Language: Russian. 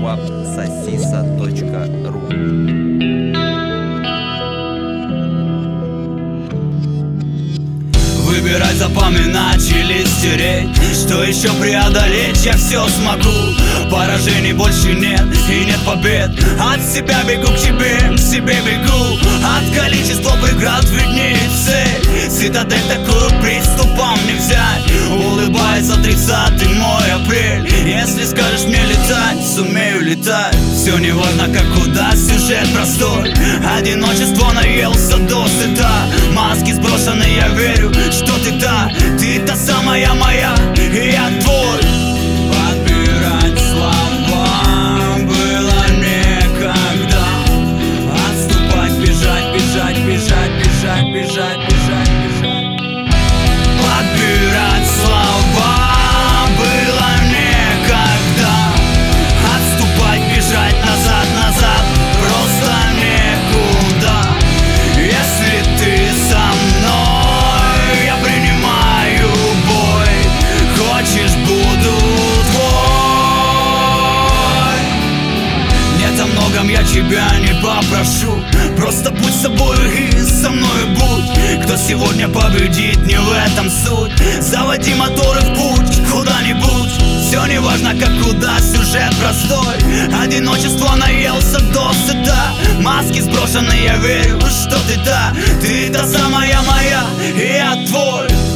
www.sosisa.ru. Выбирать, запоминать или стереть, что еще преодолеть я все смогу. Поражений больше нет и нет побед. От себя бегу к тебе, к себе бегу. От количества преград виднеет цель. Цитадель такую приступом не взять. Улыбается 30-й мой апрель. Если скажешь мне летать, сумею летать. Все не важно как куда, сюжет простой. Одиночество наелся досыта. Маски сброшены, я верю, что ты та самая моя, и я твой. Подбирать слова было некогда. Отступать, бежать, бежать, бежать, бежать, бежать, бежать, бежать. Подбирать слова было некогда. Отступать, бежать, назад, назад, просто некуда. Если ты со мной, я принимаю бой. Хочешь, буду твой. Нет, о многом я тебя не попрошу. Просто будь собой и со мной будь. Кто сегодня победит, не в этом суть. Заводи моторы в путь куда-нибудь. Все не важно как куда, сюжет простой. Одиночество наелся досыта. Маски сброшены, я верю, что ты та самая моя, и я твой.